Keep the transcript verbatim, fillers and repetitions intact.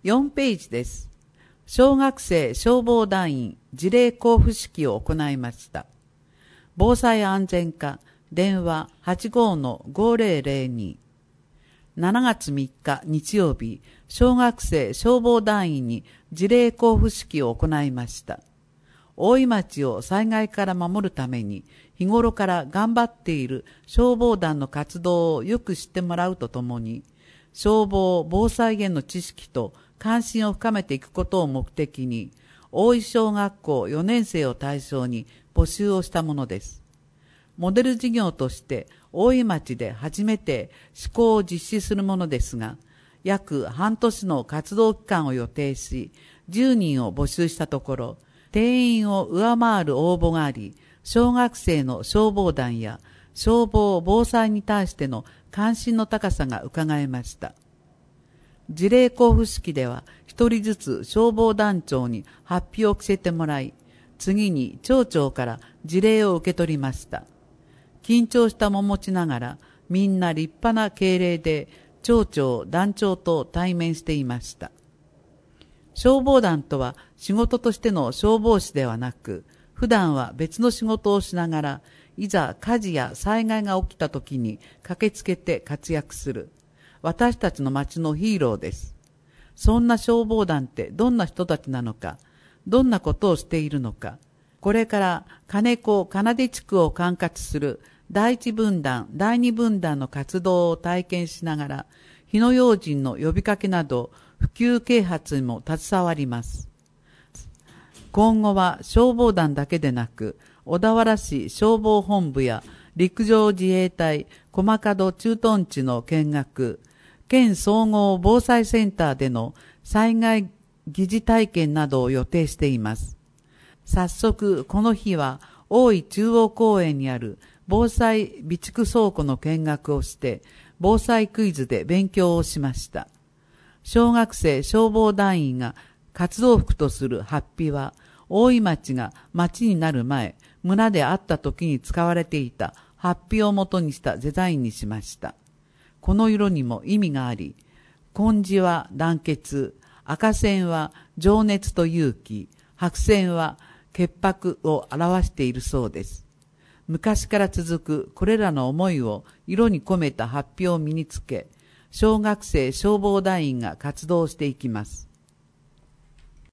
よんページです。小学生消防団員辞令交付式を行いました。防災安全課電話 はちごのごぜろぜろに。しちがつみっか日曜日、小学生消防団員に辞令交付式を行いました。大井町を災害から守るために日頃から頑張っている消防団の活動をよく知ってもらうとともに、消防・防災への知識と関心を深めていくことを目的に、大井小学校よねん生を対象に募集をしたものです。モデル事業として大井町で初めて施行を実施するものですが、約半年の活動期間を予定し、じゅうにんを募集したところ、定員を上回る応募があり、小学生の消防団や消防・防災に対しての関心の高さが伺えました。辞令交付式では一人ずつ消防団長に発表を着せてもらい、次に町長から辞令を受け取りました。緊張した面持ちながら、みんな立派な敬礼で町長、団長と対面していました。消防団とは仕事としての消防士ではなく、普段は別の仕事をしながら、いざ火事や災害が起きた時に駆けつけて活躍する、私たちの町のヒーローです。そんな消防団ってどんな人たちなのか、どんなことをしているのか、これから金子奏地区を管轄する第一分団、第二分団の活動を体験しながら、火の用心の呼びかけなど、普及啓発にも携わります。今後は消防団だけでなく、小田原市消防本部や陸上自衛隊駒門駐屯地の見学、県総合防災センターでの災害疑似体験などを予定しています。早速この日は大井中央公園にある防災備蓄倉庫の見学をして、防災クイズで勉強をしました。小学生消防団員が活動服とする法被は、大井町が町になる前、村であった時に使われていた法被を元にしたデザインにしました。この色にも意味があり、紺地は団結、赤線は情熱と勇気、白線は潔白を表しているそうです。昔から続くこれらの思いを色に込めた法被を身につけ、小学生消防団員が活動していきます。